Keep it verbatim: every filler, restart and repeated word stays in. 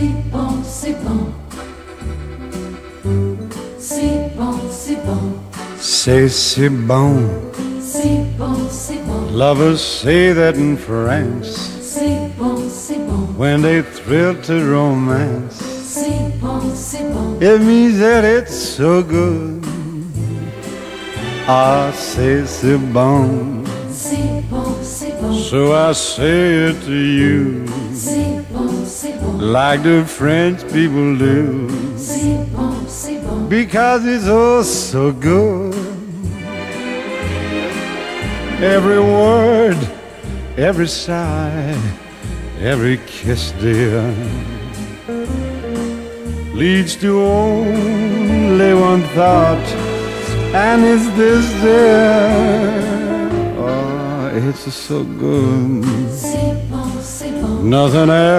c'est bon, c'est bon. C'est bon, c'est bon. Say c'est bon. C'est bon, c'est bon. Lovers say that in France. C'est bon, c'est bon. When they thrill to romance, C'est bon, c'est bon. it means that it's so good. Ah, say c'est bon. C'est bon, c'est bon. So I say it to you, C'est bon, c'est bon. like the French people do, C'est bon, c'est bon. because it's oh so good. Every word, every sigh, every kiss, dear, leads to only one thought, and it's this, dear. Oh, it's so good. C'est bon, c'est bon. Nothing else